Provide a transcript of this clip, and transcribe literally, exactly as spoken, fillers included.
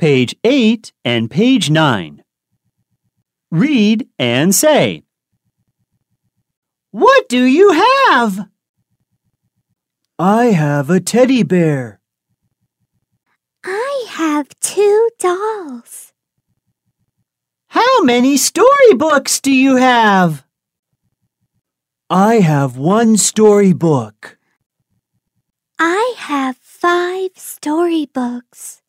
page eight and page nine. Read and say. What do you have? I have a teddy bear. I have two dolls. How many storybooks do you have? I have one storybook. I have five storybooks.